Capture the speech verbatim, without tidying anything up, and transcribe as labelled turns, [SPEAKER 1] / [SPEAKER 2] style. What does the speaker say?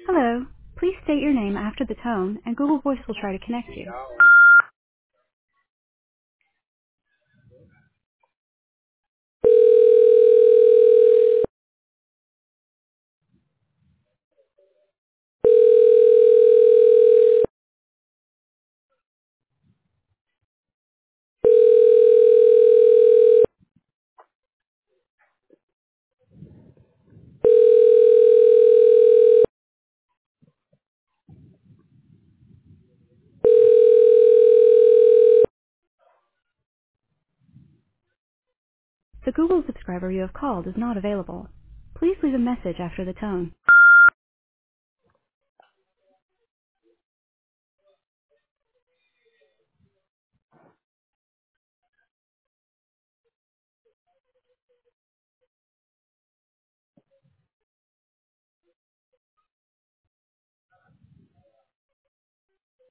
[SPEAKER 1] Hello. Please state your name after the tone, and Google Voice will try to connect you. The Google subscriber you have called is not available. Please leave a message after the tone.